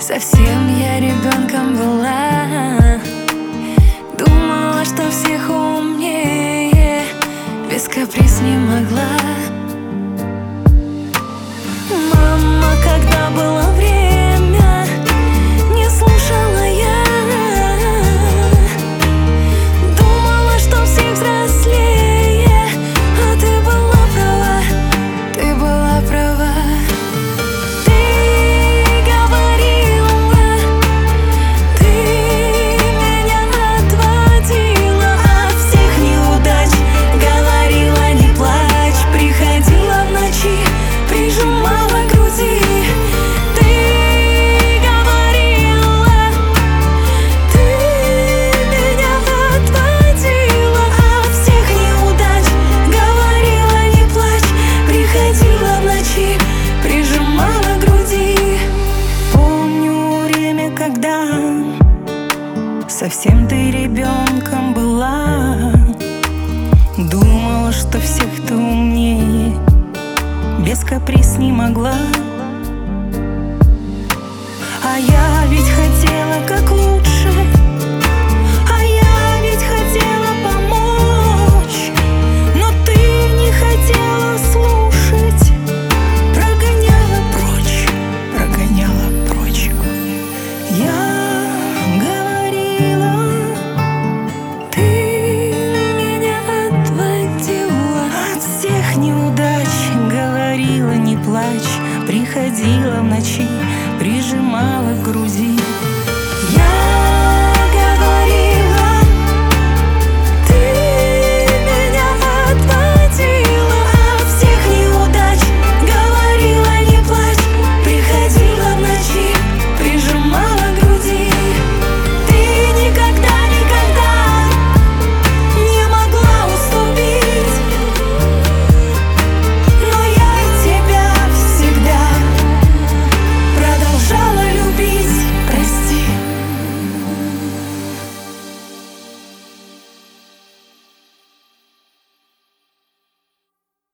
Совсем я ребенком была, думала, что всех умнее, без каприз не могла. Мама, когда было время, не слушала я, думала, что всех взрослее, а ты была права, ты была права. Совсем ты ребенком была, думала, что всех ты умнее, без каприз не могла. А я ведь хотела как лучше, а я ведь хотела помочь, но ты не хотела слушать, прогоняла прочь, прогоняла прочь. Неудач говорила, не плачь, приходила в ночи,